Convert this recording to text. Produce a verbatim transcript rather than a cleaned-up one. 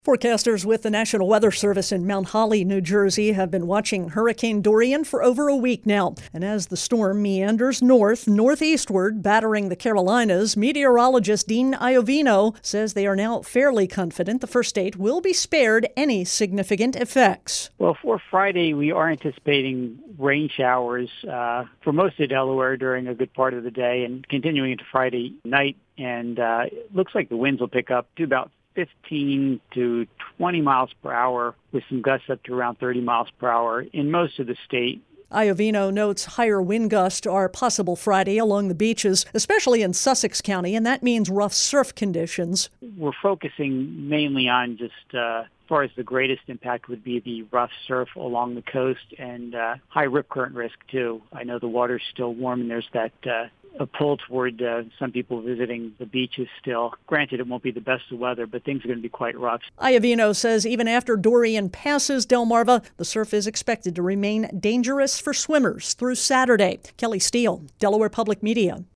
Forecasters with the National Weather Service in Mount Holly, New Jersey, have been watching Hurricane Dorian for over a week now. And as the storm meanders north, northeastward, battering the Carolinas, meteorologist Dean Iovino says they are now fairly confident the first state will be spared any significant effects. Well, for Friday, we are anticipating rain showers uh, for most of Delaware during a good part of the day and continuing into Friday night. And uh, it looks like the winds will pick up to about fifteen to twenty miles per hour with some gusts up to around thirty miles per hour in most of the state. Iovino notes higher wind gusts are possible Friday along the beaches, especially in Sussex County, and that means rough surf conditions. We're focusing mainly on just, uh, as far as the greatest impact would be the rough surf along the coast and uh, high rip current risk, too. I know the water's still warm and there's that uh, a pull toward uh, some people visiting the beaches still. Granted, it won't be the best of weather, but things are going to be quite rough. Iovino says even after Dorian passes Delmarva, the surf is expected to remain dangerous for swimmers through Saturday. Kelly Steele, Delaware Public Media.